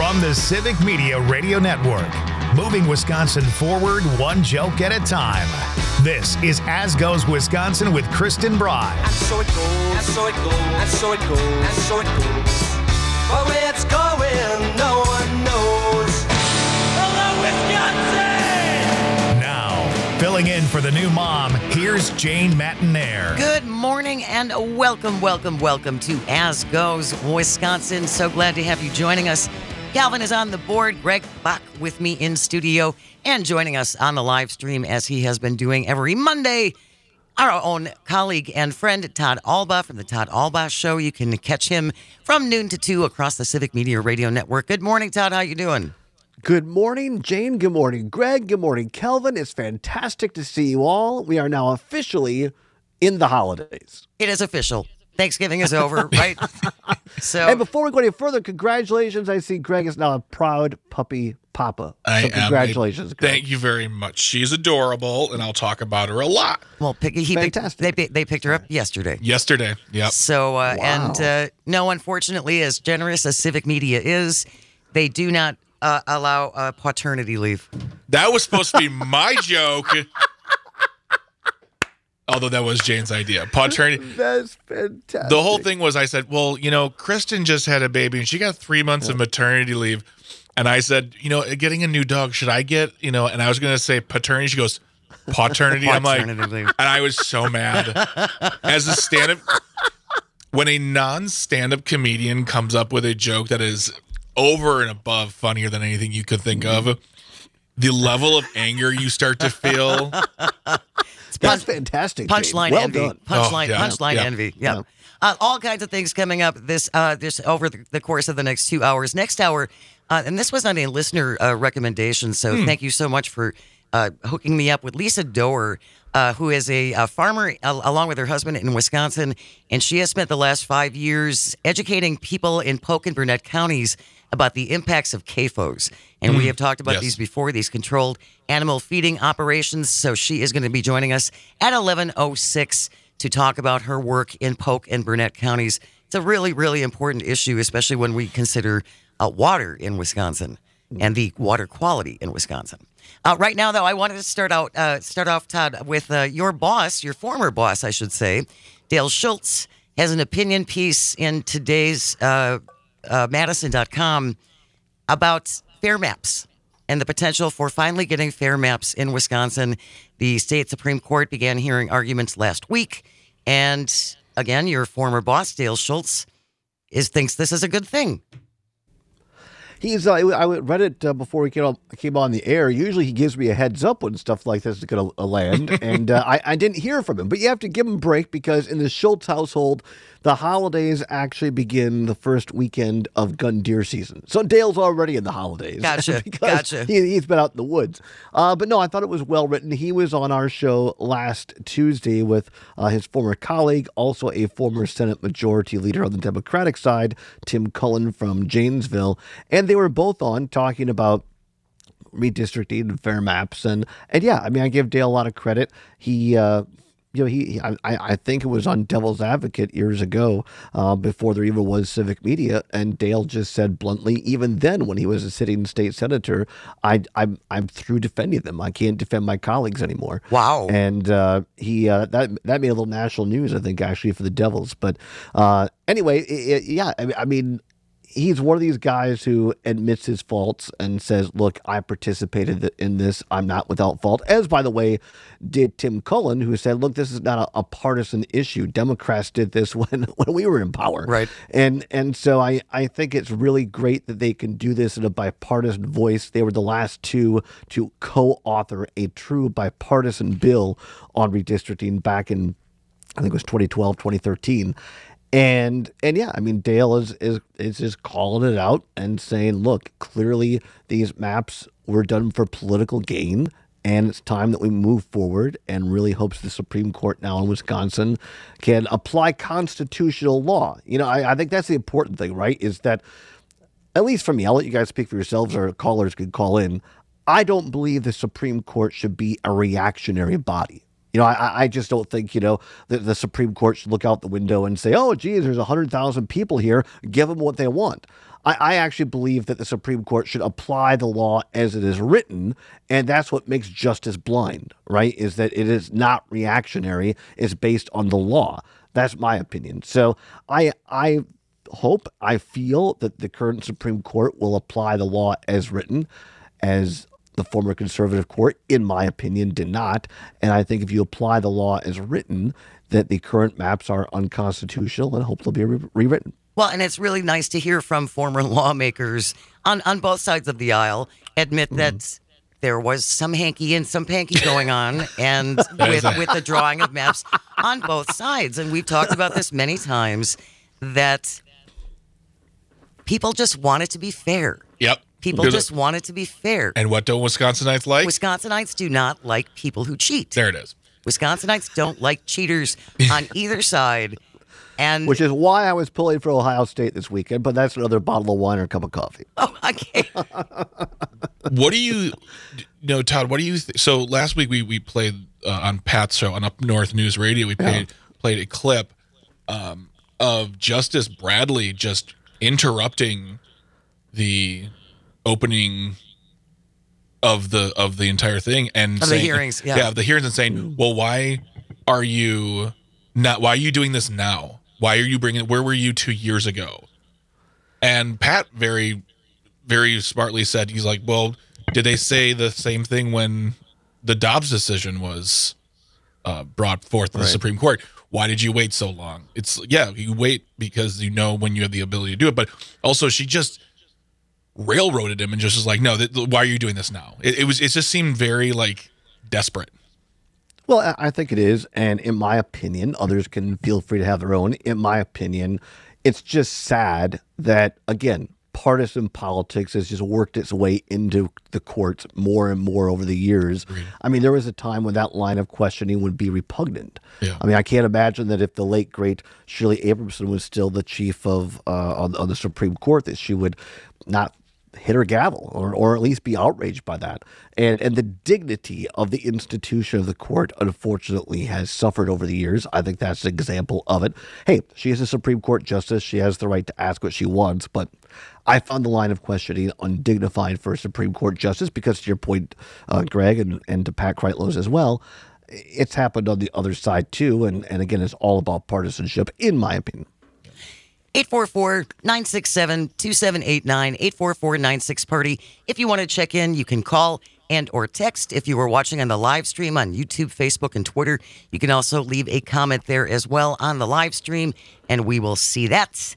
From the Civic Media Radio Network, moving Wisconsin forward one joke at a time. This is As Goes Wisconsin with Kristen Bry. And so it goes, and so it goes, and so it goes, and so it goes. But where it's going, no one knows. Hello, Wisconsin! Now, filling in for the new mom, here's Jane Matinaire. Good morning and welcome to As Goes Wisconsin. So glad to have you joining us. Calvin is on the board. Greg Bach with me in studio and joining us on the live stream as he has been doing every Monday. Our own colleague and friend, Todd Alba from the Todd Alba Show. You can catch him from noon to 2 across the Civic Media Radio Network. Good morning, Todd. How you doing? Good morning, Jane. Good morning, Greg. Good morning, Calvin. It's fantastic to see you all. We are now officially in the holidays. It is official. Thanksgiving is over, right? So, and before we go any further, congratulations. I see Greg is now a proud puppy papa. So congratulations, Greg. Thank you very much. She's adorable, and I'll talk about her a lot. Well, they picked her up yesterday. Yesterday, yep. So, Wow. and no, unfortunately, as generous as Civic Media is, they do not allow paternity leave. That was supposed to be my joke. Although that was Jane's idea. Paternity. That's fantastic. The whole thing was I said, well, Kristen just had a baby and she got 3 months of maternity leave. And I said, getting a new dog, should I get, and I was going to say paternity. She goes, paternity. I'm like, Paternity leave. and I was so mad. As a stand-up, when a non-stand-up comedian comes up with a joke that is over and above funnier than anything you could think of, the level of anger you start to feel. That's fantastic. Punchline well envy. Done. Punchline envy. Yeah. All kinds of things coming up this over the course of the next 2 hours. Next hour, and this was on a listener recommendation, so thank you so much for hooking me up with Lisa Doer, who is a farmer along with her husband in Wisconsin, and she has spent the last 5 years educating people in Polk and Burnett counties about the impacts of CAFOs. And we have talked about these before, these controlled animal feeding operations. So she is going to be joining us at 11:06 to talk about her work in Polk and Burnett counties. It's a really, really important issue, especially when we consider water in Wisconsin and the water quality in Wisconsin. Right now, though, I wanted to start off, Todd, with your boss, your former boss, I should say. Dale Schultz has an opinion piece in today's Madison.com about fair maps and the potential for finally getting fair maps in Wisconsin. The state Supreme Court began hearing arguments last week. And again, your former boss, Dale Schultz, thinks this is a good thing. I read it before we came on the air. Usually he gives me a heads up when stuff like this is going to land, and I didn't hear from him. But you have to give him a break because in the Schultz household, the holidays actually begin the first weekend of gun deer season. So Dale's already in the holidays. Gotcha. He's been out in the woods. But no, I thought it was well written. He was on our show last Tuesday with his former colleague, also a former Senate Majority Leader on the Democratic side, Tim Cullen from Janesville. And they were both on talking about redistricting and fair maps. And yeah, I mean, I give Dale a lot of credit. I think it was on Devil's Advocate years ago, before there even was Civic Media, and Dale just said bluntly, even then when he was a sitting state senator, I'm through defending them. I can't defend my colleagues anymore. Wow. And that made a little national news, I think, actually, for the Devils. But anyway, I mean, he's one of these guys who admits his faults and says, look, I participated in this. I'm not without fault. As, by the way, did Tim Cullen, who said, look, this is not a partisan issue. Democrats did this when we were in power. Right. And so I think it's really great that they can do this in a bipartisan voice. They were the last two to co-author a true bipartisan bill on redistricting back in, I think it was 2012, 2013. And yeah, I mean, Dale is just calling it out and saying, look, clearly these maps were done for political gain, and it's time that we move forward, and really hopes the Supreme Court now in Wisconsin can apply constitutional law. I think that's the important thing, right, is that, at least for me, I'll let you guys speak for yourselves, or callers could call in, I don't believe the Supreme Court should be a reactionary body. I just don't think, the Supreme Court should look out the window and say, oh, geez, there's 100,000 people here. Give them what they want. I actually believe that the Supreme Court should apply the law as it is written, and that's what makes justice blind, right? Is that it is not reactionary, it's based on the law. That's my opinion. So I feel that the current Supreme Court will apply the law as written, as the former conservative court, in my opinion, did not. And I think if you apply the law as written, that the current maps are unconstitutional and hope they'll be rewritten. Well, and it's really nice to hear from former lawmakers on both sides of the aisle admit that there was some hanky and some panky going on, and with the drawing of maps on both sides. And we've talked about this many times, that people just want it to be fair. Yep. People just want it to be fair. And what don't Wisconsinites like? Wisconsinites do not like people who cheat. There it is. Wisconsinites don't like cheaters on either side. And which is why I was pulling for Ohio State this weekend, but that's another bottle of wine or a cup of coffee. Oh, okay. What do you know, Todd? What do you so last week we played on Pat's show on Up North News Radio. We played a clip of Justice Bradley just interrupting the opening of the entire thing and of saying, the hearings, of the hearings, and saying, well, why are you doing this now? Why are you bringing it? Where were you 2 years ago? And Pat very, very smartly said, he's like, well, did they say the same thing when the Dobbs decision was brought forth to the Supreme Court? Why did you wait so long? You wait because you know when you have the ability to do it. But also, she just railroaded him and just was like, no, why are you doing this now? It just seemed very like desperate. Well, I think it is. And in my opinion, others can feel free to have their own. In my opinion, it's just sad that, again, partisan politics has just worked its way into the courts more and more over the years. I mean, there was a time when that line of questioning would be repugnant. Yeah. I mean, I can't imagine that if the late, great Shirley Abramson was still the chief of on the Supreme Court, that she would not hit her gavel or at least be outraged by that. And the dignity of the institution of the court, unfortunately, has suffered over the years. I think that's an example of it. Hey, she is a Supreme Court justice. She has the right to ask what she wants, but I found the line of questioning undignified for a Supreme Court justice because, to your point, Greg, and to Pat Kreitlow's as well, it's happened on the other side too. And again, it's all about partisanship, in my opinion. 844-967-2789, 844-96-PARTY. If you want to check in, you can call and or text. If you are watching on the live stream on YouTube, Facebook, and Twitter, you can also leave a comment there as well on the live stream, and we will see that.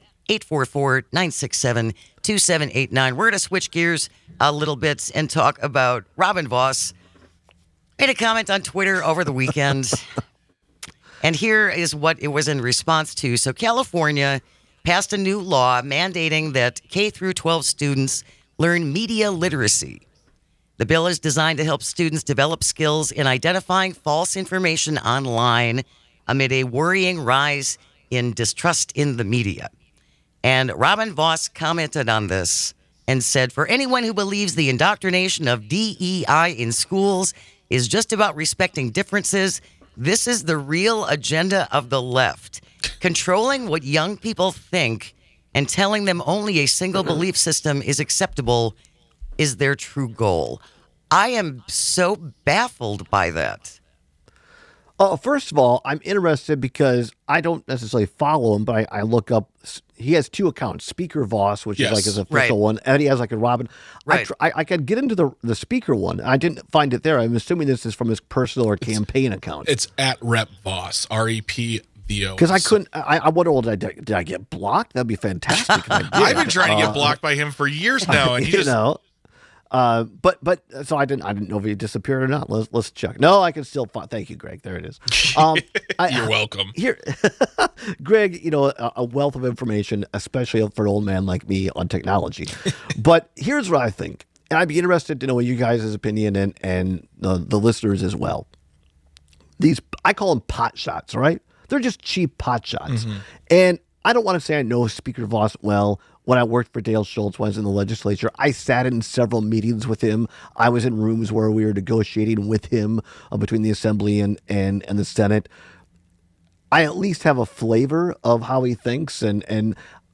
844-967-2789. We're going to switch gears a little bit and talk about Robin Vos. Made a comment on Twitter over the weekend, and here is what it was in response to. So California passed a new law mandating that K through 12 students learn media literacy. The bill is designed to help students develop skills in identifying false information online amid a worrying rise in distrust in the media. And Robin Vos commented on this and said, for anyone who believes the indoctrination of DEI in schools is just about respecting differences, this is the real agenda of the left. Controlling what young people think and telling them only a single belief system is acceptable is their true goal. I am so baffled by that. First of all, I'm interested because I don't necessarily follow him, but I look up. He has two accounts, Speaker Vos, which is like his official one, and he has like a Robin. Right. I could get into the Speaker one. I didn't find it there. I'm assuming this is from his personal or campaign account. It's at Rep Vos, REPVO. Because I couldn't. I wonder, did I get blocked? That'd be fantastic if I did. I've been trying to get blocked by him for years now, and he just But so I didn't know if he disappeared or not. Let's check. No, I can still find. Thank you, Greg. There it is. You're welcome. Here, Greg, a wealth of information, especially for an old man like me on technology. But here's what I think, and I'd be interested to know you guys' opinion and the listeners as well. These, I call them pot shots, right? They're just cheap pot shots. Mm-hmm. And I don't want to say I know Speaker Vos well. When I worked for Dale Schultz when I was in the legislature, I sat in several meetings with him. I was in rooms where we were negotiating with him between the Assembly and the Senate. I at least have a flavor of how he thinks, and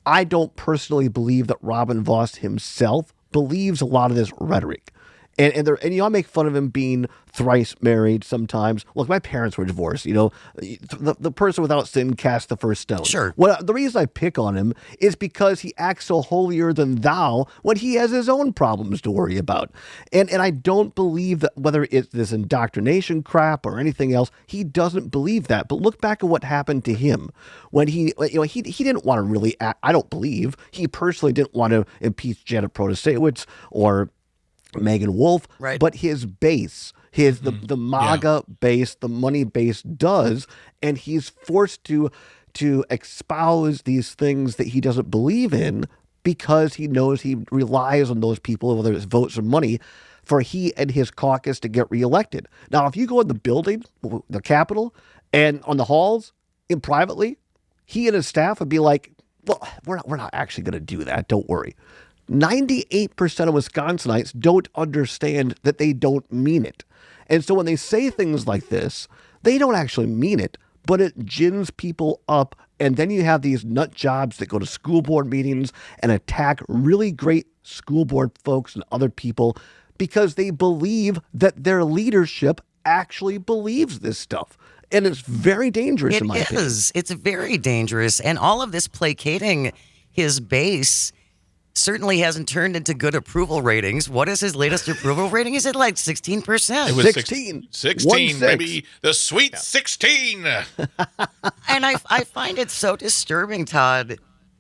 I don't personally believe that Robin Voss himself believes a lot of this rhetoric. And I make fun of him being thrice married sometimes. Look, my parents were divorced. The person without sin cast the first stone. Sure. The reason I pick on him is because he acts so holier than thou when he has his own problems to worry about. And I don't believe that whether it's this indoctrination crap or anything else, he doesn't believe that. But look back at what happened to him when he didn't want to really act. I don't believe he personally didn't want to impeach Janet Protasewicz or Megan Wolf, right. But his base, the MAGA base, the money base does, and he's forced to espouse these things that he doesn't believe in because he knows he relies on those people, whether it's votes or money, for he and his caucus to get reelected. Now, if you go in the building, the Capitol, and on the halls, and privately, he and his staff would be like, well, we're not actually going to do that. Don't worry. 98% of Wisconsinites don't understand that they don't mean it. And so when they say things like this, they don't actually mean it, but it gins people up. And then you have these nut jobs that go to school board meetings and attack really great school board folks and other people because they believe that their leadership actually believes this stuff. And it's very dangerous, in my opinion. It is. It's very dangerous. And all of this placating his base certainly hasn't turned into good approval ratings. What is his latest approval rating? Is it like 16%? It was 16. 16, maybe the sweet 16. And I find it so disturbing, Todd,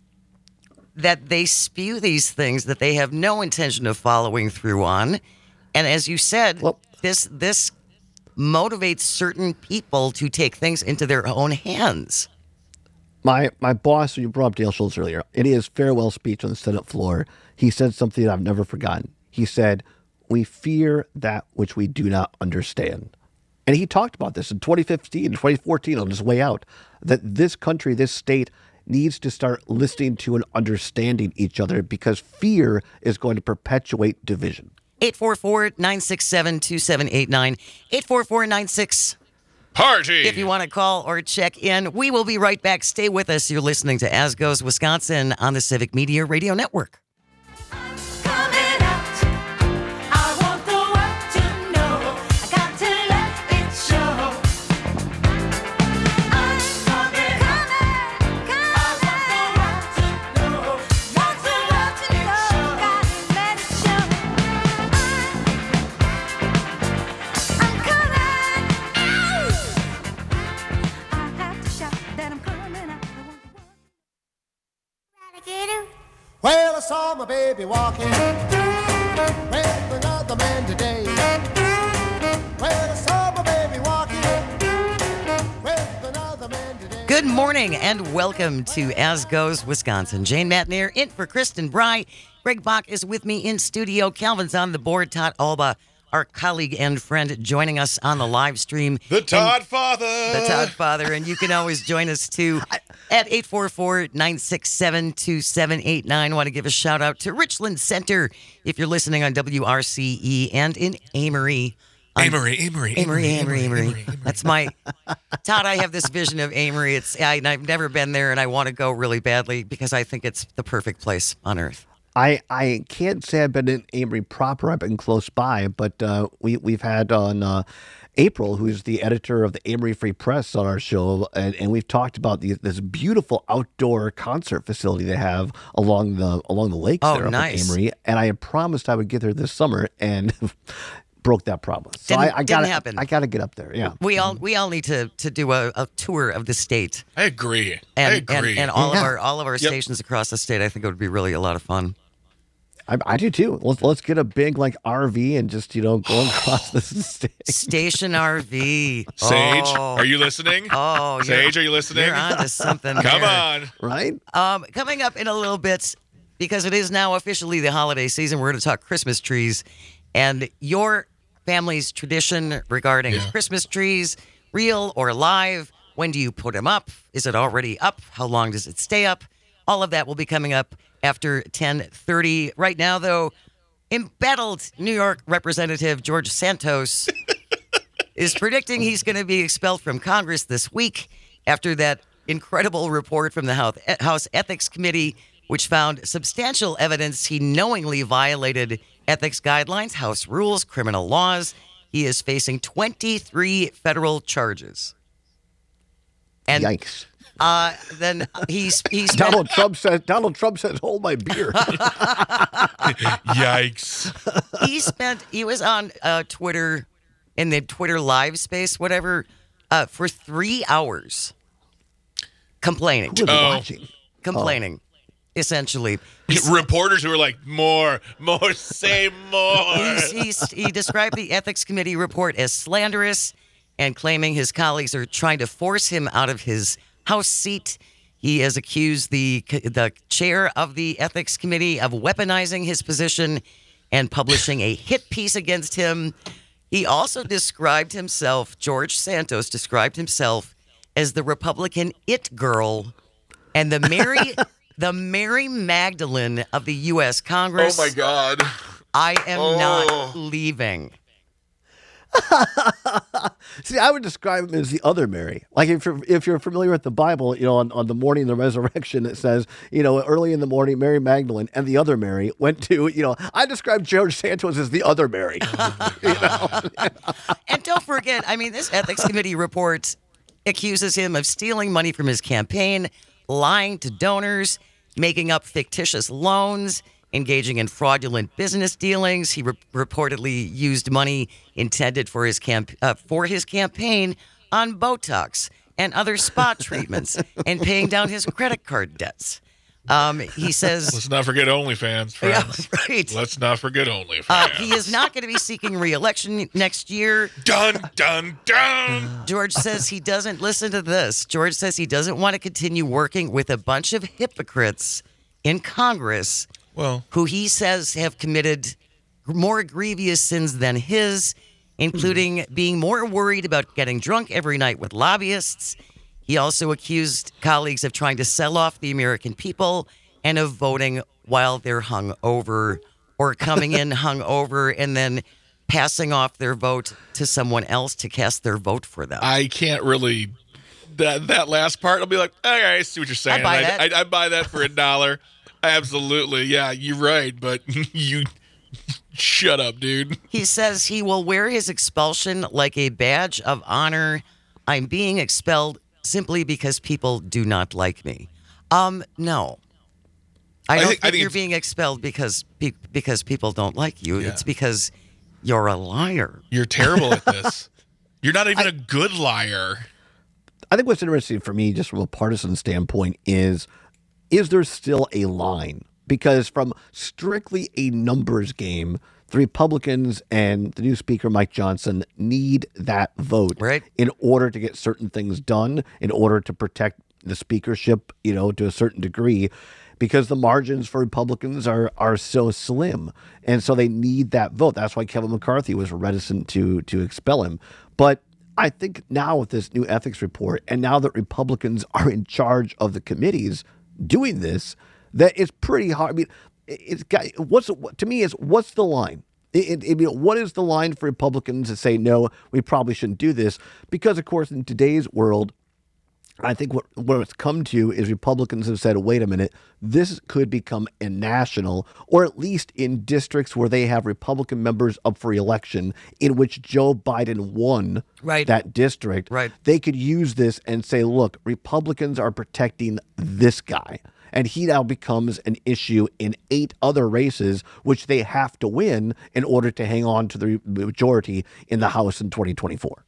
that they spew these things that they have no intention of following through on. And as you said, this motivates certain people to take things into their own hands. My boss, you brought up Dale Schultz earlier, in his farewell speech on the Senate floor, he said something that I've never forgotten. He said, "We fear that which we do not understand." And he talked about this in 2015, 2014 on his way out, that this country, this state, needs to start listening to and understanding each other because fear is going to perpetuate division. 844-967-2789. 844-96 Party. If you want to call or check in, we will be right back. Stay with us. You're listening to As Goes Wisconsin on the Civic Media Radio Network. Well, I saw my baby walking with another man today. Well, I saw my baby walking with another man today. Good morning and welcome to As Goes Wisconsin. Jane Matnier in for Kristen Bry. Greg Bach is with me in studio. Calvin's on the board. Todd Alba, our colleague and friend, joining us on the live stream. The Todd Father. The Todd Father. And you can always join us too at 844-967-2789. I want to give a shout out to Richland Center if you're listening on WRCE and in Amory. Amory. That's my Todd. I have this vision of Amory. I've never been there, and I want to go really badly because I think it's the perfect place on earth. I can't say I've been in Amory proper. I've been close by, but we've had on April, who's the editor of the Amory Free Press, on our show, and we've talked about this beautiful outdoor concert facility they have along the lakes there up in Amory. And I had promised I would get there this summer, and broke that promise. So didn't happen. I got to get up there. Yeah, we all need to do a tour of the state. I agree. And all of our stations across the state. I think it would be really a lot of fun. I do too. Let's get a big RV and just go across the state. Station RV. Sage, are you listening? Oh, Sage, are you listening? You're on to something. Come on. Right? Coming up in a little bit, because it is now officially the holiday season, we're going to talk Christmas trees and your family's tradition regarding Christmas trees, real or live. When do you put them up? Is it already up? How long does it stay up? All of that will be coming up after 10:30. Right now, though, embattled New York Representative George Santos is predicting he's going to be expelled from Congress this week after that incredible report from the House Ethics Committee which found substantial evidence he knowingly violated ethics guidelines, House rules, criminal laws. He is facing 23 federal charges. And Yikes. then he spent, Donald Trump says, hold my beer. Yikes. he was on Twitter, in the Twitter live space, whatever, for 3 hours complaining. Who was watching? Essentially. Reporters who were like, more, say more. He described the ethics committee report as slanderous and claiming his colleagues are trying to force him out of his House seat. He has accused the chair of the ethics committee of weaponizing his position and publishing a hit piece against him. He also described himself, George Santos described himself as the Republican it girl and the Mary Magdalene of the U.S. Congress. Oh, my God. I am not leaving. See, I would describe him as the other Mary. Like if you're familiar with the Bible, on the morning of the resurrection, it says, early in the morning, Mary Magdalene and the other Mary went to, I describe George Santos as the other Mary. And don't forget, this ethics committee report accuses him of stealing money from his campaign, lying to donors, making up fictitious loans, engaging in fraudulent business dealings. He reportedly used money intended for his campaign on Botox and other spot treatments and paying down his credit card debts. He says... Let's not forget OnlyFans, friends. Yeah, right. Let's not forget OnlyFans. He is not going to be seeking re-election next year. Dun, dun, dun. George says he doesn't listen to this. George says he doesn't want to continue working with a bunch of hypocrites in Congress who he says have committed more grievous sins than his, including being more worried about getting drunk every night with lobbyists. He also accused colleagues of trying to sell off the American people and of voting while they're hungover or coming in hungover and then passing off their vote to someone else to cast their vote for them. I can't really... That last part, I'll be like, okay, I see what you're saying. I buy that for $1. Absolutely. Yeah, you're right. But you shut up, dude. He says he will wear his expulsion like a badge of honor. I'm being expelled simply because people do not like me. No. I don't think you're being expelled because people don't like you. Yeah. It's because you're a liar. You're terrible at this. You're not even a good liar. I think what's interesting for me, just from a partisan standpoint, is there still a line? Because from strictly a numbers game, the Republicans and the new Speaker, Mike Johnson, need that vote in order to get certain things done, in order to protect the speakership, to a certain degree, because the margins for Republicans are so slim. And so they need that vote. That's why Kevin McCarthy was reticent to expel him. But I think now with this new ethics report, and now that Republicans are in charge of the committees doing this, that it's pretty hard. What's the line? What is the line for Republicans to say, no, we probably shouldn't do this? Because, of course, in today's world, I think what it's come to is Republicans have said, wait a minute, this could become a national, or at least in districts where they have Republican members up for election, in which Joe Biden won that district. They could use this and say, look, Republicans are protecting this guy. And he now becomes an issue in 8 other races, which they have to win in order to hang on to the majority in the House in 2024.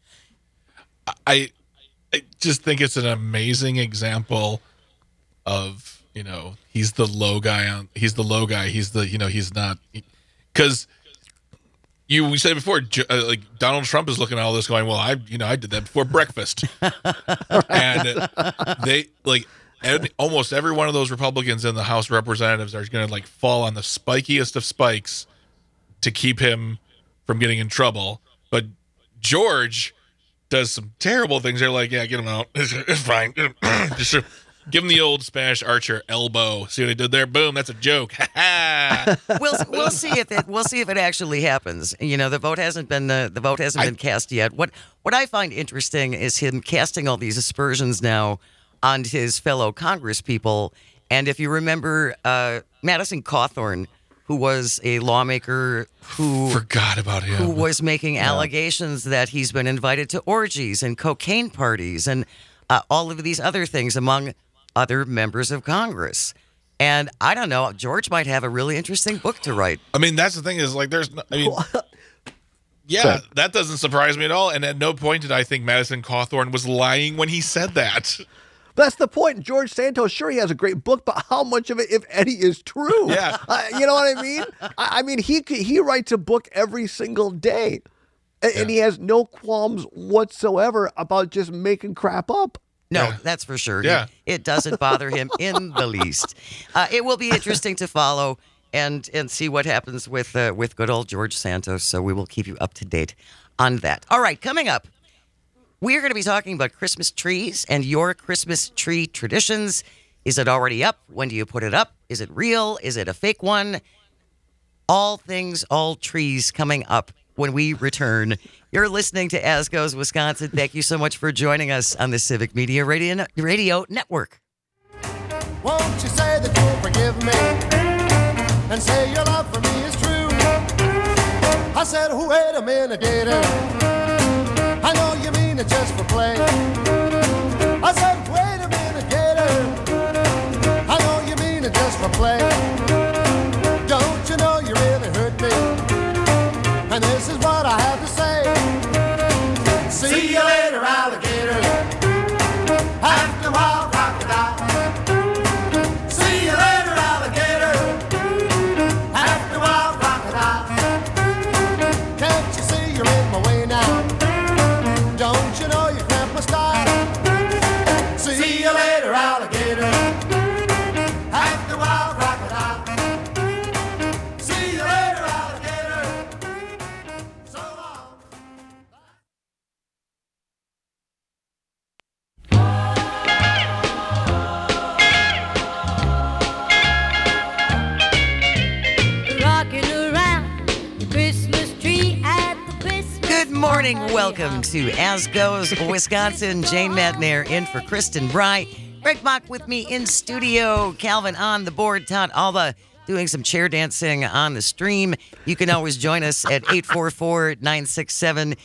I just think it's an amazing example of, he's the low guy. He's not, because we said before, like Donald Trump is looking at all this going, well, I did that before breakfast. And almost every one of those Republicans in the House of Representatives are going to fall on the spikiest of spikes to keep him from getting in trouble. But George does some terrible things. They're like, yeah, get him out. It's fine. Just give him the old Spanish Archer elbow. See what I did there? Boom. That's a joke. We'll see if it actually happens. The vote hasn't been cast yet. What I find interesting is him casting all these aspersions now on his fellow Congress people And if you remember Madison Cawthorn, who was a lawmaker who Forgot about him. who was making allegations that he's been invited to orgies and cocaine parties and all of these other things among other members of Congress. And I don't know, George might have a really interesting book to write. I mean, that's the thing is like, yeah, that doesn't surprise me at all. And at no point did I think Madison Cawthorn was lying when he said that. That's the point. George Santos, sure, he has a great book, but how much of it, if any, is true? Yeah. You know what I mean? I mean, he writes a book every single day, and he has no qualms whatsoever about just making crap up. No, Yeah. that's for sure. Yeah. It doesn't bother him in the least. It will be interesting to follow and see what happens with good old George Santos. So we will keep you up to date on that. All right, coming up, we're going to be talking about Christmas trees and your Christmas tree traditions. Is it already up? When do you put it up? Is it real? Is it a fake one? All things, all trees coming up when we return. You're listening to As Goes Wisconsin. Thank you so much for joining us on the Civic Media Radio Network. Won't you say that you'll forgive me and say your love for me is true? I said, oh, wait a minute, Gator. I know you mean it just for play. I said, wait a minute, Gator. I know you mean it just for play. Don't you know you really hurt me? And this is what I have to say. See you later, alligator. After a while, crocodile. See you later, alligator. After a while, crocodile. Can't you see you're in my way now? Don't you know you cramp my style? See you later, alligator. After a while, crocodile. See you later, alligator. So long. Rocking around the Christmas tree at the Christmas Good morning. party Welcome house. to As Goes Wisconsin. Jane Matnair in for Kristen Bry. Greg Mock with me in studio. Calvin on the board. Todd Alba doing some chair dancing on the stream. You can always join us at 844-967-2789,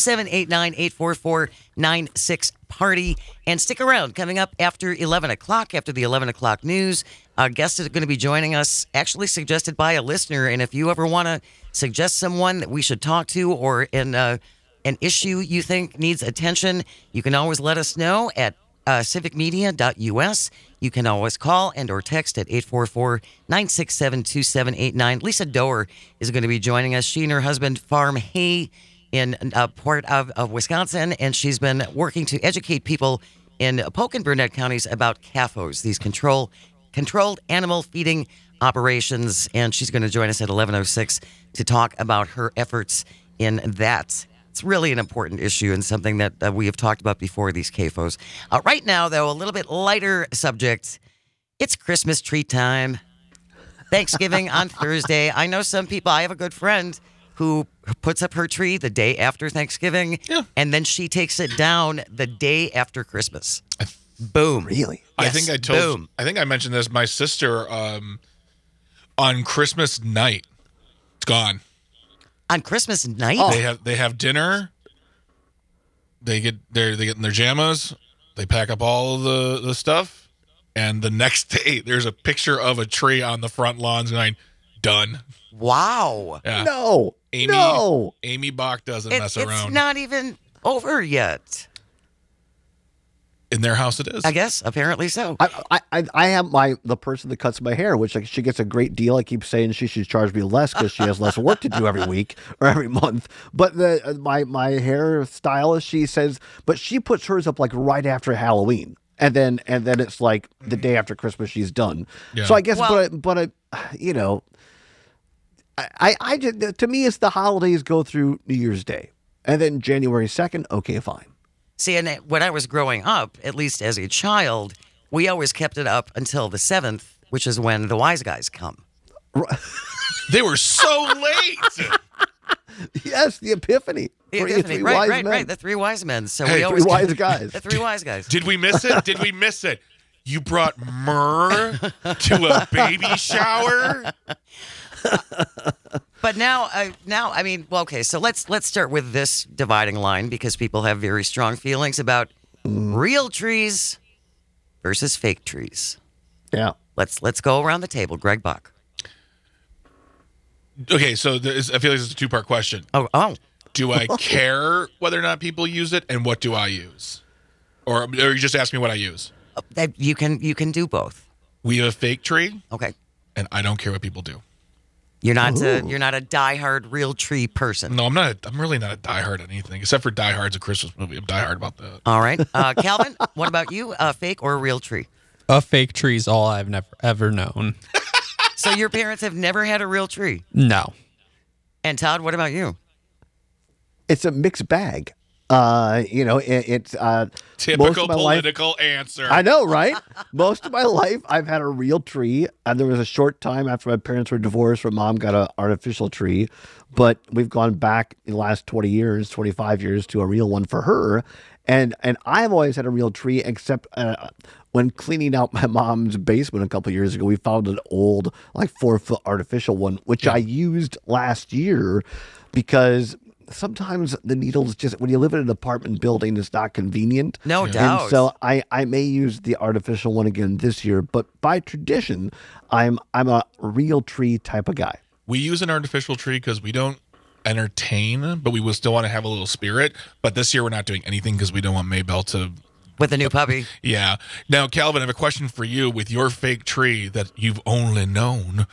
844-96-PARTY. And stick around. Coming up after 11 o'clock, after the 11 o'clock news, our guest is going to be joining us, actually suggested by a listener. And if you ever want to suggest someone that we should talk to or an issue you think needs attention, you can always let us know at civicmedia.us. You can always call and or text at 844-967-2789. Lisa Doer is going to be joining us. She and her husband farm hay in a part of Wisconsin, and she's been working to educate people in Polk and Burnett counties about CAFOs, these controlled animal feeding operations, and she's going to join us at 11:06 to talk about her efforts in that. It's really an important issue and something that we have talked about before, these CAFOs. Right now, though, a little bit lighter subject. It's Christmas tree time. Thanksgiving on Thursday. I know some people, I have a good friend who puts up her tree the day after Thanksgiving, and then she takes it down the day after Christmas. Boom. Really? I Yes, think I boom. mentioned this. My sister, on Christmas night, it's gone. On Christmas night? They have dinner. They get in their jammas. They pack up all the stuff, and the next day there's a picture of a tree on the front lawns going, done. Wow. Yeah. No. No. Amy Bach doesn't mess around. It's not even over yet. In their house it is. I guess, apparently so. I have the person that cuts my hair, which she gets a great deal. I keep saying she should charge me less because she has less work to do every week or every month. But my hairstylist, she says, but she puts hers up like right after Halloween, and then it's like the day after Christmas she's done. Yeah. So I guess, Well- but you know, I just, to me, it's the holidays go through New Year's Day, and then January 2nd. Okay, fine. See, and when I was growing up, at least as a child, we always kept it up until the 7th, which is when the wise guys come. They were so late. Yes, the Epiphany. The Three Epiphany. wise Right, men. right. The three wise men. So Hey, we always three wise guys. The three wise guys. Did we miss it? Did we miss it? You brought myrrh to a baby shower? But now, I mean, well, okay. So let's start with this dividing line because people have very strong feelings about real trees versus fake trees. Yeah. Let's go around the table. Greg Buck. Okay, so I feel like this is a two-part question. Oh. Do I care whether or not people use it, and what do I use? Or you just ask me what I use? You can do both. We have a fake tree, Okay. and I don't care what people do. You're not a diehard real tree person. No, I'm not. I'm really not a diehard at anything, except for Die Hard's a Christmas movie. I'm diehard about that. All right. Calvin, what about you? A fake or a real tree? A fake tree's all I've never ever known. So your parents have never had a real tree? No. And Todd, what about you? It's a mixed bag. It's Typical most of my life, political answer. I know, right? Most of my life, I've had a real tree, and there was a short time after my parents were divorced where mom got an artificial tree, but we've gone back in the last 20 years, 25 years to a real one for her, and I've always had a real tree, except when cleaning out my mom's basement a couple of years ago, we found an old, like 4-foot artificial one, which I used last year because sometimes the needles just, when you live in an apartment building, it's not convenient. No doubt. And so I may use the artificial one again this year, but by tradition, I'm a real tree type of guy. We use an artificial tree because we don't entertain, but we will still want to have a little spirit. But this year we're not doing anything because we don't want Maybelle to. With a new puppy. Yeah. Now, Calvin, I have a question for you with your fake tree that you've only known.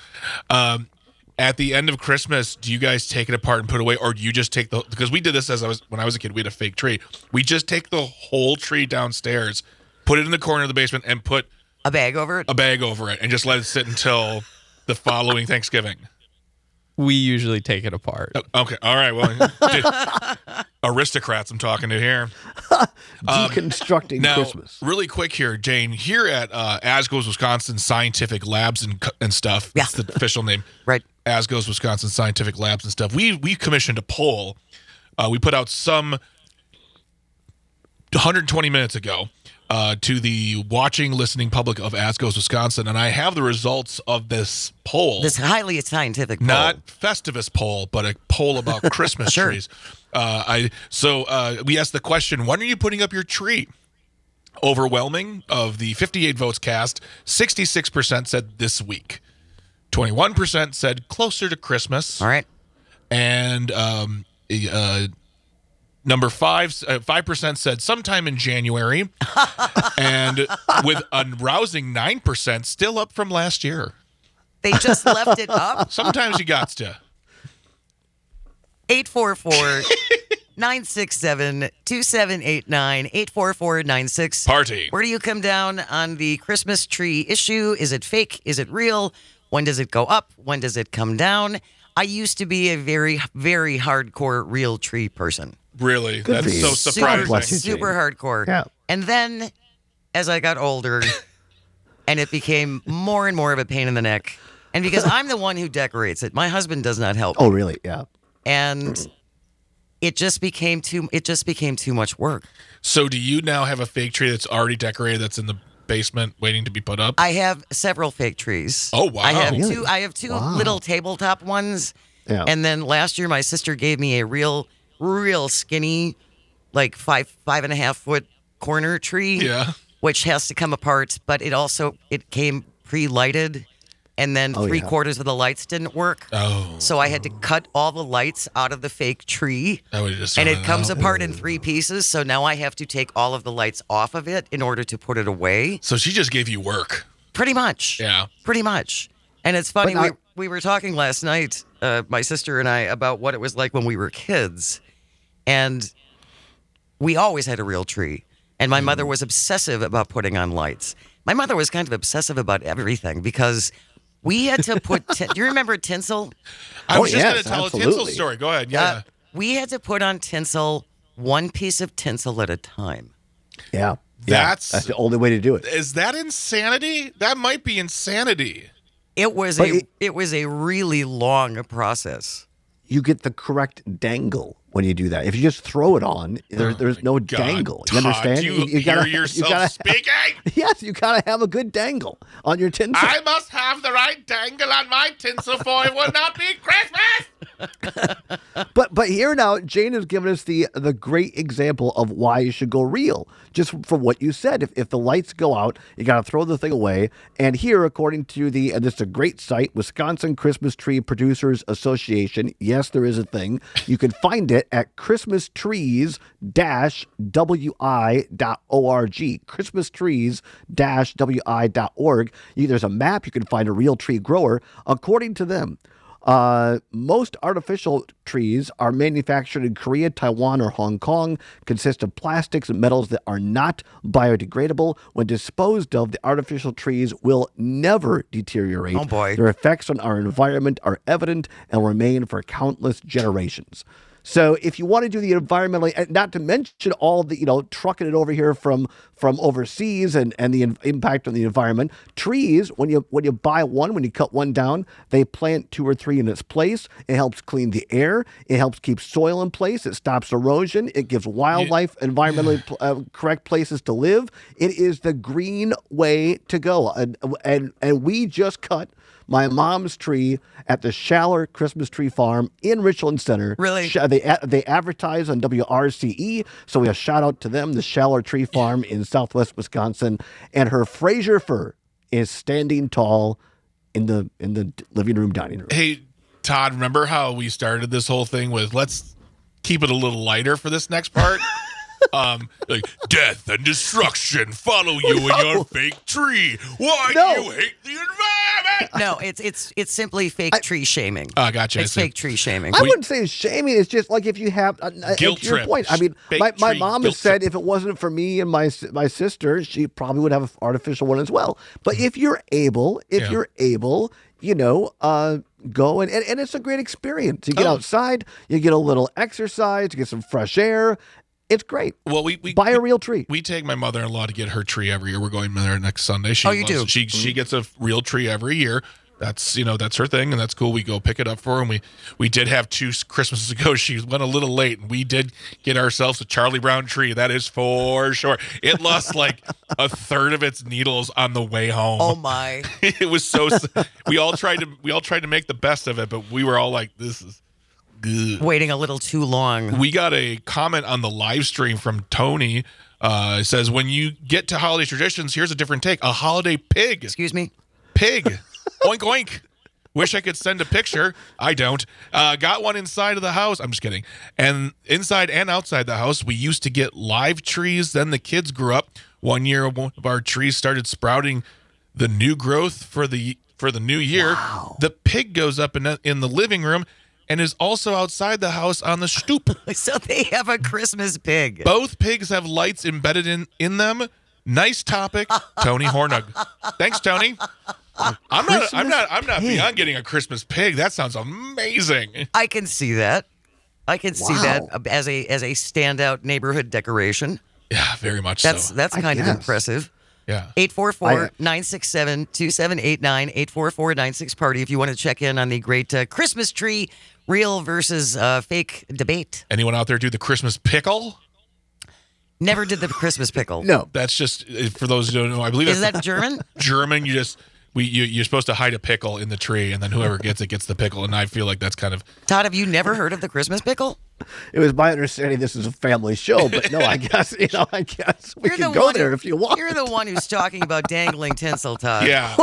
At the end of Christmas, do you guys take it apart and put it away, or do you just take because we did this when I was a kid, we had a fake tree. We just take the whole tree downstairs, put it in the corner of the basement, and put a bag over it, and just let it sit until the following Thanksgiving. We usually take it apart. Okay. All right. Well, aristocrats I'm talking to here. Deconstructing Now, Christmas. really quick here, Jane, here at Asgo's Wisconsin Scientific Labs and stuff. Yeah. That's the official name. right? Asgo's Wisconsin Scientific Labs and stuff. We commissioned a poll. We put out some 120 minutes ago to the watching, listening public of Asgo's Wisconsin, and I have the results of this poll. This highly scientific poll. Not Festivus poll, but a poll about Christmas Sure. trees. We asked the question, when are you putting up your tree? Overwhelming of the 58 votes cast, 66% said this week. 21% said closer to Christmas. All right. And number 5% said sometime in January. And with a rousing 9% still up from last year. They just left it up. Sometimes you got to. 844-967-2789, 844-96. Party. Where do you come down on the Christmas tree issue? Is it fake? Is it real? When does it go up? When does it come down? I used to be a very, very hardcore real tree person. Really? Good for That's you. so surprising. Bless you, Super Jane. hardcore. Yeah. And then as I got older and it became more and more of a pain in the neck, and because I'm the one who decorates it, my husband does not help. Oh, really? Yeah. And it just became too much work. So do you now have a fake tree that's already decorated that's in the basement waiting to be put up? I have several fake trees. Oh, wow. I have Really? two. I have two little tabletop ones. Yeah. And then last year, my sister gave me a real skinny, like 5.5 foot corner tree. Yeah. Which has to come apart, but it came pre-lighted, and then three-quarters of the lights didn't work. Oh. So I had to cut all the lights out of the fake tree. I would just And thrown it comes out. apart in 3 pieces, so now I have to take all of the lights off of it in order to put it away. So she just gave you work. Pretty much. Yeah. Pretty much. And it's funny, But we were talking last night, my sister and I, about what it was like when we were kids. And we always had a real tree. And my mother was obsessive about putting on lights. My mother was kind of obsessive about everything because we had to put, do you remember tinsel? I was just yes, going to tell a tinsel absolutely. story. Go ahead. Yeah. We had to put on tinsel, one piece of tinsel at a time. Yeah. That's the only way to do it. Is that insanity? That might be insanity. It was But it was a really long process. You get the correct dangle when you do that. If you just throw it on, there's no dangle. You Todd, understand? do you hear yourself speaking? Yes, you gotta have a good dangle on your tinsel. I must have the right dangle on my tinsel for it will not be Christmas. But here now, Jane has given us the great example of why you should go real. Just for what you said, if the lights go out, you got to throw the thing away. And here, according to and this is a great site, Wisconsin Christmas Tree Producers Association. Yes, there is a thing. You can find it at christmastrees-wi.org. christmastrees-wi.org. There's a map. You can find a real tree grower. According to them, most artificial trees are manufactured in Korea, Taiwan, or Hong Kong, consist of plastics and metals that are not biodegradable. When disposed of, the artificial trees will never deteriorate. Oh, boy. Their effects on our environment are evident and will remain for countless generations. So if you want to do the environmentally, and not to mention all the, trucking it over here from overseas and the impact on the environment, trees, when you buy one, when you cut one down, they plant 2 or 3 in its place. It helps clean the air. It helps keep soil in place. It stops erosion. It gives wildlife environmentally correct places to live. It is the green way to go. And we just cut my mom's tree at the Schaller Christmas Tree Farm in Richland Center. Really? They advertise on WRCE, so we have shout out to them, the Schaller Tree Farm in southwest Wisconsin. And her Fraser fir is standing tall in the living room, dining room. Hey, Todd, remember how we started this whole thing with let's keep it a little lighter for this next part? Like death and destruction follow you in your fake tree. Why do you hate the environment? No, it's simply fake tree shaming. Gotcha. It's fake tree shaming. I wouldn't say it's shaming. It's just like if you have Guilt to your trip. point. I mean, Fake my tree mom guilt has said trip. if it wasn't for me and my sister, she probably would have an artificial one as well. But if you're able, go and it's a great experience. You get outside, you get a little exercise, you get some fresh air. It's great. Well, we buy a real tree. We take my mother-in-law to get her tree every year. We're going there next Sunday. She you do? She gets a real tree every year. That's that's her thing, and that's cool. We go pick it up for her. And we did have 2 Christmases ago. She went a little late, and we did get ourselves a Charlie Brown tree. That is for sure. It lost like a third of its needles on the way home. Oh my! It was so. We all tried to make the best of it, but we were all like, "This is." Good. Waiting a little too long. We got a comment on the live stream from Tony. It says, when you get to holiday traditions, here's a different take. A holiday pig. Excuse me? Pig. Oink, oink. Wish I could send a picture. I don't. Got one inside of the house. I'm just kidding. And inside and outside the house, we used to get live trees. Then the kids grew up. One year, one of our trees started sprouting the new growth for the new year. Wow. The pig goes up in the living room and is also outside the house on the stoop. So they have a Christmas pig. Both pigs have lights embedded in them. Nice topic, Tony Hornug. Thanks, Tony. I'm not beyond getting a Christmas pig. That sounds amazing. I can see that. I can see that as a standout neighborhood decoration. Yeah, very much so. That's kind of impressive. Yeah. 844-967-2789, 844-96-PARTY if you want to check in on the great Christmas tree real versus fake debate. Anyone out there do the Christmas pickle? Never did the Christmas pickle. No. That's just, for those who don't know, I believe Is that German? German, you're supposed to hide a pickle in the tree, and then whoever gets it gets the pickle, and I feel like that's kind of... Todd, have you never heard of the Christmas pickle? It was my understanding this is a family show, but no, I guess we can go there if you want. You're the one who's talking about dangling tinsel, Todd. Yeah.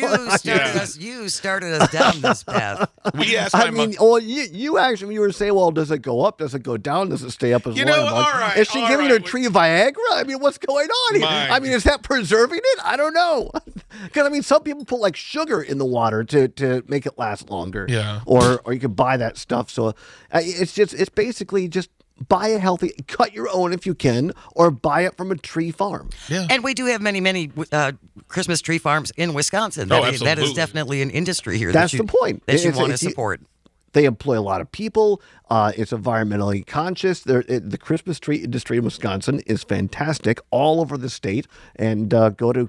You started us down this path. We asked you actually, you were saying, well, does it go up? Does it go down? Does it stay up as long? All right. Is she giving her tree Viagra? I mean, what's going on here? I mean, is that preserving it? I don't know. Because, some people put like sugar in the water to make it last longer. Yeah. Or you can buy that stuff. So it's basically just buy a healthy, cut your own if you can, or buy it from a tree farm. Yeah. And we do have many Christmas tree farms in Wisconsin. Absolutely. That is definitely an industry here. That's the point. That you want to support. They employ a lot of people. It's environmentally conscious. The Christmas tree industry in Wisconsin is fantastic all over the state. And go to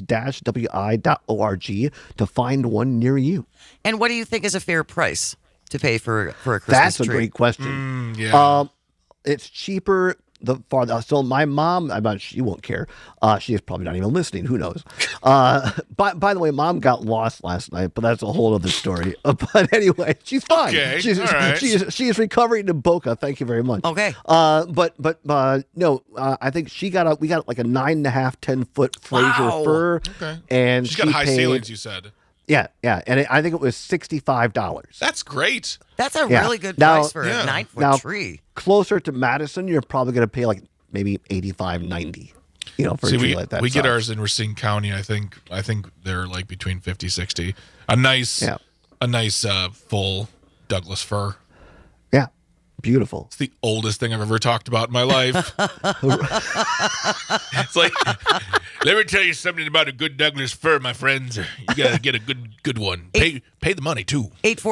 christmastrees-wi.org to find one near you. And what do you think is a fair price to pay for a Christmas That's a tree? great question. Yeah. It's cheaper the farther. So my mom, she won't care. She is probably not even listening. Who knows? By the way, Mom got lost last night, but that's a whole other story. But anyway, she's fine. Okay, She's all right. she's recovering in Boca. Thank you very much. Okay. But no, I think we got like a 9.5, 10-foot Fraser Wow. fir, Okay. and She's got she high paid, ceilings, you said. Yeah, and I think it was $65. That's great. That's a Yeah. really good Now- price for Yeah. a 9-foot Now, tree. closer to Madison, you're probably going to pay like maybe $85, $90. For See, a tree we, like that. we get size. ours in Racine County. I think they're like between 50, 60. A nice full Douglas fir. Yeah, beautiful. It's the oldest thing I've ever talked about in my life. It's like, let me tell you something about a good Douglas fir, my friends. You gotta get a good one. Pay the money too.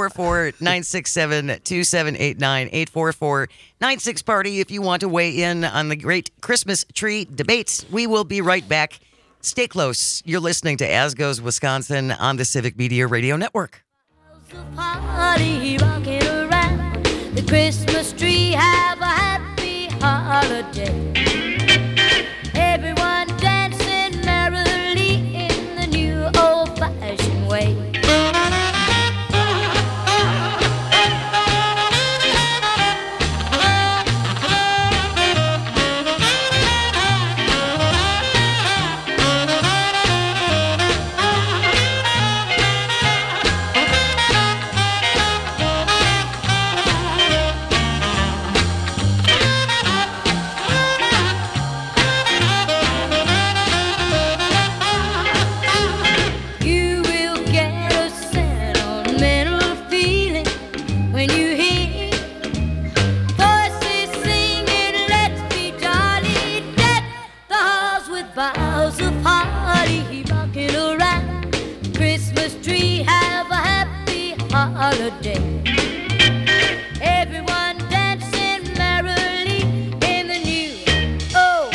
844-967-2789. 844-96-PARTY if you want to weigh in on the great Christmas tree debates. We will be right back. Stay close. You're listening to As Goes Wisconsin on the Civic Media Radio Network. Party rocking around the Christmas tree. Have a happy holiday. Everyone dancing merrily in the new old-fashioned way. You will get a sentimental feeling when you hear voices singing, "Let's be jolly." Deck the halls with boughs of holly, rocking around the Christmas tree. Have a happy holiday. Everyone dancing merrily in the new old.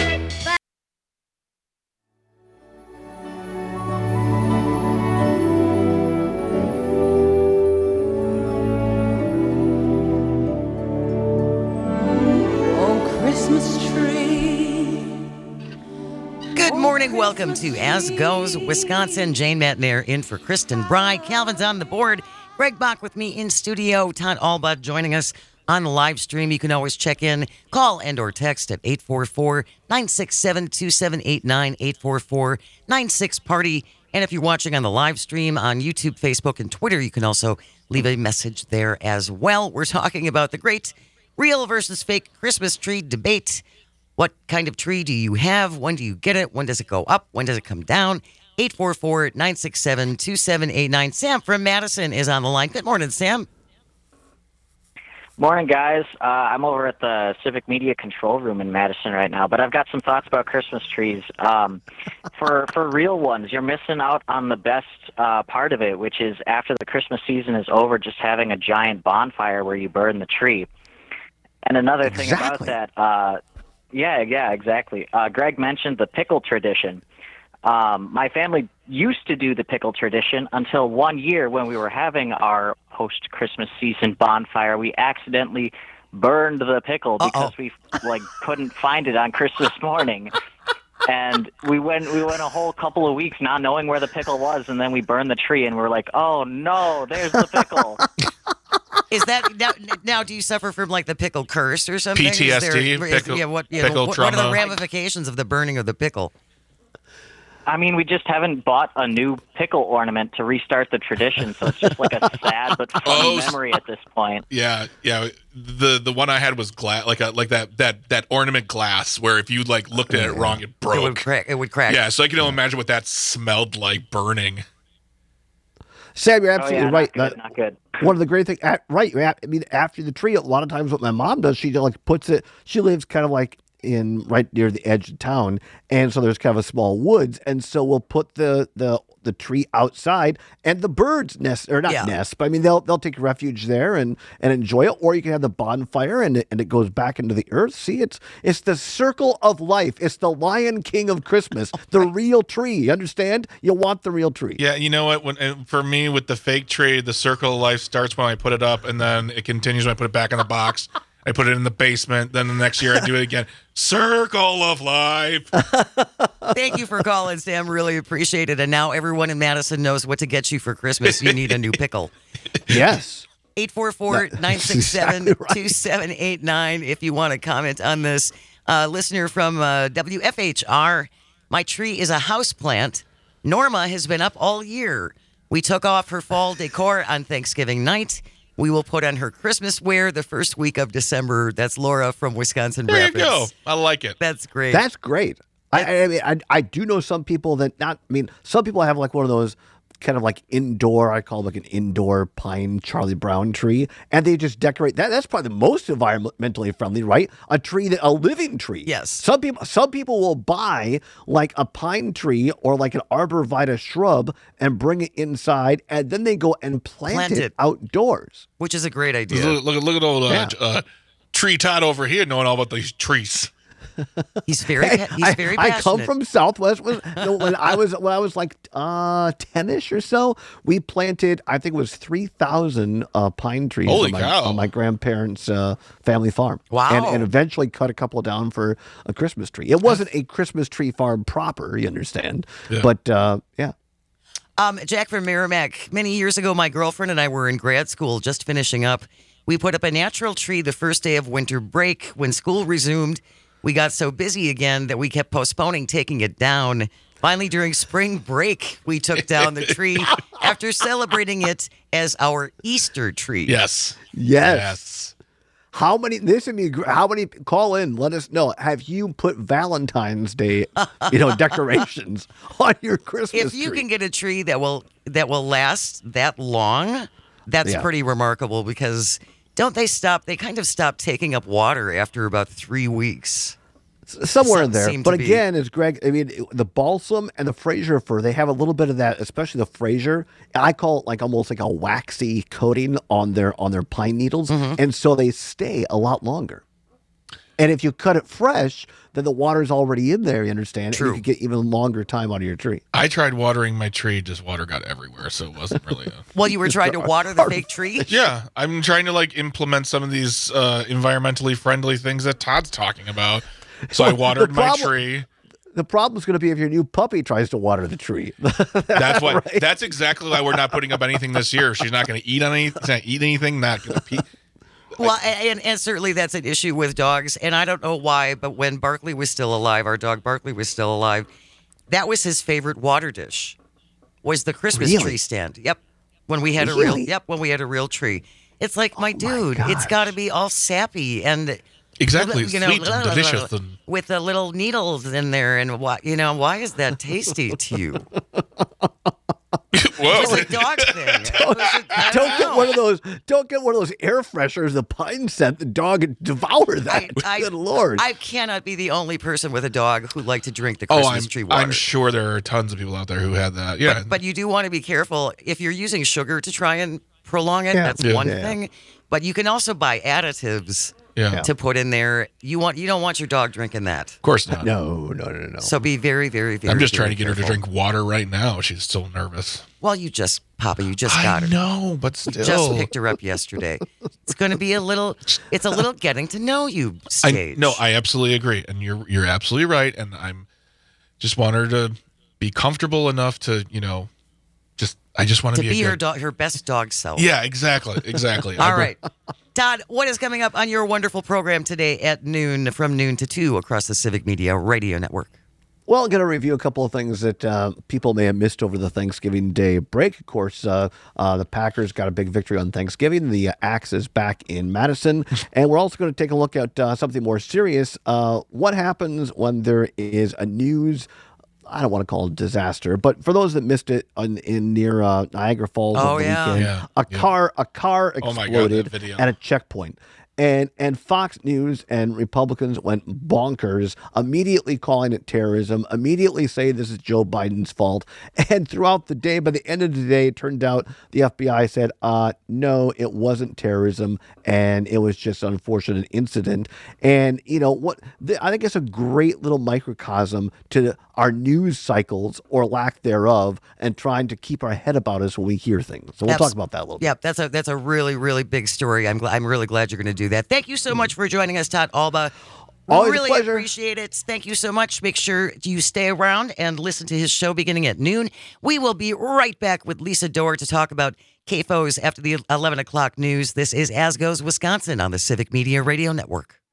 Good morning. Welcome to As Goes Wisconsin. Jane Matnair in for Kristen Bry. Calvin's on the board. Greg Bach with me in studio. Todd Albud joining us on the live stream. You can always check in, call and or text at 844-967-2789, 844-96-PARTY. And if you're watching on the live stream on YouTube, Facebook, and Twitter, you can also leave a message there as well. We're talking about the great real versus fake Christmas tree debate. What kind of tree do you have? When do you get it? When does it go up? When does it come down? 844-967-2789. Sam from Madison is on the line. Good morning, Sam. Morning, guys. I'm over at the Civic Media Control Room in Madison right now, but I've got some thoughts about Christmas trees. For real ones, you're missing out on the best part of it, which is after the Christmas season is over, just having a giant bonfire where you burn the tree. And another thing about that, yeah, exactly. Greg mentioned the pickle tradition. My family used to do the pickle tradition until one year when we were having our post-Christmas season bonfire, we accidentally burned the pickle because we couldn't find it on Christmas morning. And we went a whole couple of weeks not knowing where the pickle was, and then we burned the tree, and we're like, oh no, there's the pickle. Is that now? Do you suffer from like the pickle curse or something? PTSD, What pickle are trauma. the ramifications of the burning of the pickle? I mean, we just haven't bought a new pickle ornament to restart the tradition, so it's just like a sad but funny memory at this point. Yeah. The one I had was glass, like that ornament glass where if you like looked at it wrong, it broke. It would crack. Yeah, so I can only imagine what that smelled like burning. Sam, you're absolutely right. Not good. One of the great things, right? I mean, after the tree, a lot of times what my mom does, she like puts it. She lives kind of like in right near the edge of town, and so there's kind of a small woods, and so we'll put the tree outside, and the birds nest, or not nest, but I mean they'll take refuge there and enjoy it, or you can have the bonfire and it goes back into the earth. See, it's the circle of life. It's the Lion King of Christmas, the real tree. You understand? You want the real tree. Yeah, you know what? And for me, with the fake tree, the circle of life starts when I put it up, and then it continues when I put it back in the box. I put it in the basement. Then the next year I do it again. Circle of life. Thank you for calling, Sam. Really appreciate it. And now everyone in Madison knows what to get you for Christmas. You need a new pickle. Yes. 844-967-2789 if you want to comment on this. Listener from WFHR, my tree is a house plant. Norma has been up all year. We took off her fall decor on Thanksgiving night. We will put on her Christmas wear the first week of December. That's Laura from Wisconsin There Rapids. you go. I like it. That's great. That's great. I mean, I do know some people that some people have like one of those kind of like indoor, I call it like an indoor pine Charlie Brown tree, and they just decorate that. That's probably the most environmentally friendly, right? A living tree. Yes. Some people will buy like a pine tree or like an arborvitae shrub and bring it inside, and then they go and plant it outdoors. Which is a great idea. Look at old Tree Todd over here knowing all about these trees. He's very passionate. I come from Southwest. When I was like 10ish or so, we planted, I think it was 3,000 pine trees on my grandparents' family farm. Wow. And eventually cut a couple down for a Christmas tree. It wasn't a Christmas tree farm proper, you understand? Yeah. But yeah. Jack from Merrimack, many years ago, my girlfriend and I were in grad school just finishing up. We put up a natural tree the first day of winter break. When school resumed, we got so busy again that we kept postponing taking it down. Finally, during spring break, we took down the tree after celebrating it as our Easter tree. Yes. How many call in, let us know. Have you put Valentine's Day, decorations on your Christmas If you tree? can get a tree that will last that long, that's pretty remarkable, because don't they stop? They kind of stop taking up water after about 3 weeks. Somewhere in there. Seem But to be. again, as Greg, I mean, the balsam and the Fraser fir, they have a little bit of that, especially the Fraser. I call it like almost like a waxy coating on their pine needles. Mm-hmm. And so they stay a lot longer. And if you cut it fresh, then the water's already in there, you understand? True. And you can get even longer time out of your tree. I tried watering my tree, just water got everywhere, so it wasn't really Well, you were trying to water the fake tree? Yeah, I'm trying to implement some of these environmentally friendly things that Todd's talking about. So I watered my tree. The problem is going to be if your new puppy tries to water the tree. That's why. Right. That's exactly why we're not putting up anything this year. She's not going to eat anything. Not going to pee. Well, and certainly that's an issue with dogs. And I don't know why, but when Barkley was still alive, our dog Barkley was still alive, that was his favorite water dish, was the Christmas tree stand. Yep. When we had a real tree. It's like, my dude, it's got to be all sappy and Exactly, sweet and delicious, and with the little needles in there. And why is that tasty to you? Whoa. It's a dog thing. Don't get one of those air fresheners, the pine scent. The dog would devour that. Good Lord. I cannot be the only person with a dog who like to drink the Christmas tree water. I'm sure there are tons of people out there who had that. Yeah. But you do want to be careful. If you're using sugar to try and prolong it, that's one thing. But you can also buy additives to put in there. You don't want your dog drinking that. Of course not. No. So be very, very, very I'm just trying to very get her to drink water right now. She's so nervous. Well, Papa, you just got her. I know, but still. Just picked her up yesterday. It's going to be a little getting to know you stage. I absolutely agree. And you're absolutely right. And I'm just want her to be comfortable enough to, I just want to be her best dog self. Yeah, exactly. All right. Todd, what is coming up on your wonderful program today at noon, from noon to 2 across the Civic Media Radio Network? Well, I'm going to review a couple of things that people may have missed over the Thanksgiving Day break. Of course, the Packers got a big victory on Thanksgiving. The Axe is back in Madison. And we're also going to take a look at something more serious. What happens when there is a news, I don't want to call it disaster, but for those that missed it near Niagara Falls over the weekend, a car exploded video. at a checkpoint. And Fox News and Republicans went bonkers, immediately calling it terrorism, immediately saying this is Joe Biden's fault. And throughout the day, by the end of the day, it turned out the FBI said, no, it wasn't terrorism, and it was just an unfortunate incident. And, I think it's a great little microcosm to our news cycles or lack thereof and trying to keep our head about us when we hear things. So we'll talk about that a little bit. Yeah, that's a really, really big story. I'm really glad you're going to do that. Thank you so much for joining us, Todd Alba. Always really a pleasure. Appreciate it. Thank you so much. Make sure you stay around and listen to his show beginning at noon. We will be right back with Lisa Dorr to talk about KFOS after the 11 o'clock news. This is As Goes Wisconsin on the Civic Media Radio Network.